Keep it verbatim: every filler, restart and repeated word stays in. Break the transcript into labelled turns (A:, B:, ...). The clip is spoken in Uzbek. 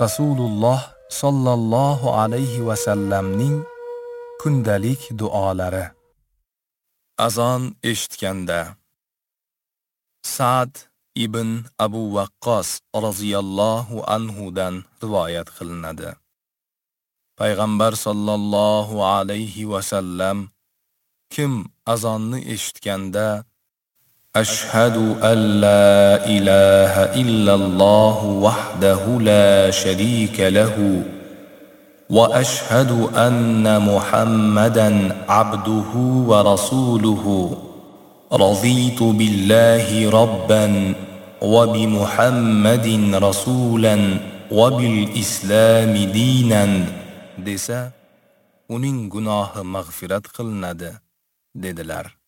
A: Rasululloh sallallohu alayhi va sallamning kundalik duolari. Azon eshitganda Sa'd ibn Abu Waqqos radhiyallohu anhu dan rivoyat qilinadi. Payg'ambar sallallohu alayhi va sallam kim azonni eshitganda Ashhadu an la ilaha illalloh wahdahu la sharika lahu wa ashhadu anna Muhammadan abduhu wa rasuluhu raditu billahi rabban wa bi Muhammadin rasulan wa bil islami dinan desa, uning gunohi mag'firat qilinadi dedilar.